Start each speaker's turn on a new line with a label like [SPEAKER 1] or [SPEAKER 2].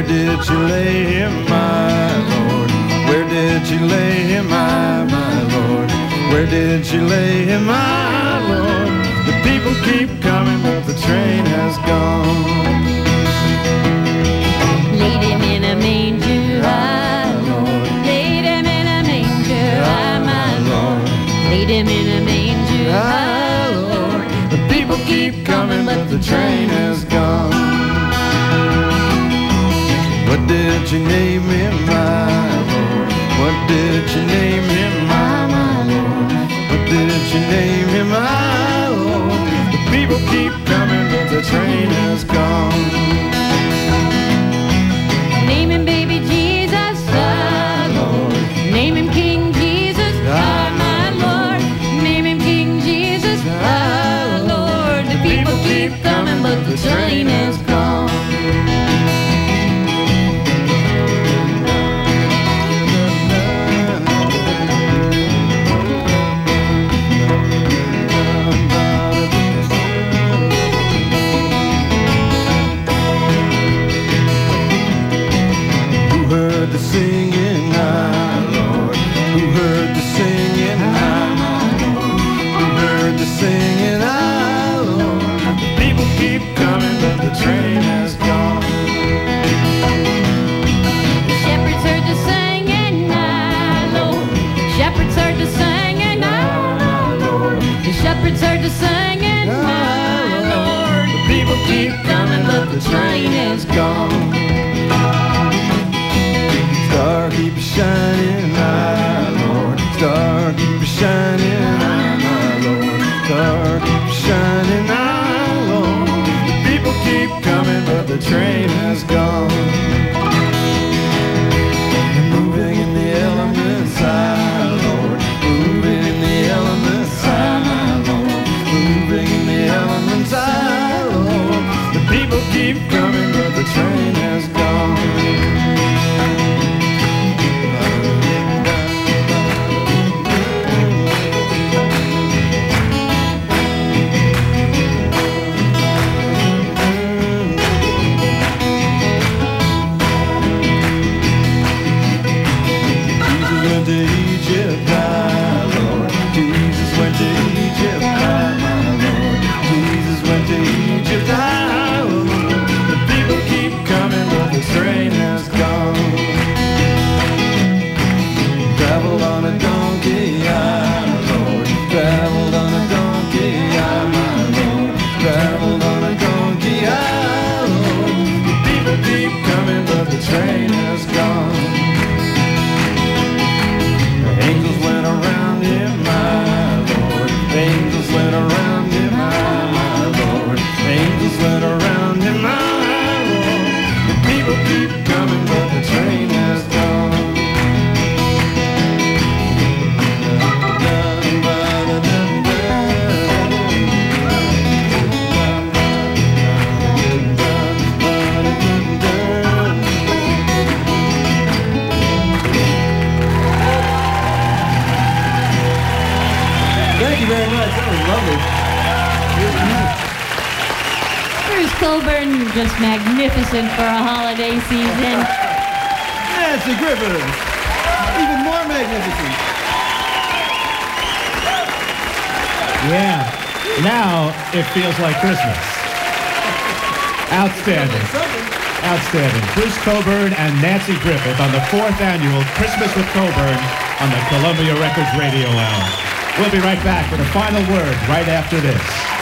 [SPEAKER 1] did you lay him, my Lord? Where did you lay him, my Lord? Where did you lay him, my Lord? The people keep coming, but the train has gone.
[SPEAKER 2] Laid him in a manger, my Lord. Laid him in a manger, my Lord. Laid him in a manger, my Lord.
[SPEAKER 1] The people keep coming, but the train has gone. What did you name him, my Lord? What did you name him, my Lord? What did you name him, my Lord? The people keep coming, but the train has gone.
[SPEAKER 2] Name him baby Jesus, our Lord. Name him King Jesus, my Lord. Name him King Jesus, our Lord. The people keep coming, but the train is gone.
[SPEAKER 1] The singing, my Lord. Who heard the singing, my Lord? Who heard the singing, our Lord? The people keep coming, but the train has gone.
[SPEAKER 2] The shepherds heard the singing, our Lord. Shepherds heard the singing, our Lord. The shepherds heard the singing, our Lord.
[SPEAKER 1] The people keep coming, but the train is gone. Star keep shining, my Lord. Star keep shining, my Lord. Star keep shining, my Lord. The people keep coming, but the train has gone. Moving in the elements, our Lord. Moving in the elements, my Lord. Moving in the elements, our Lord. The people keep coming, but the train has gone.
[SPEAKER 2] Coburn, just magnificent for a holiday season.
[SPEAKER 1] Nancy Griffith, even more magnificent.
[SPEAKER 3] Yeah, now it feels like Christmas. Outstanding. Outstanding. Bruce Coburn and Nancy Griffith on the 4th annual Christmas with Coburn on the Columbia Records Radio Hour. We'll be right back with a final word right after this.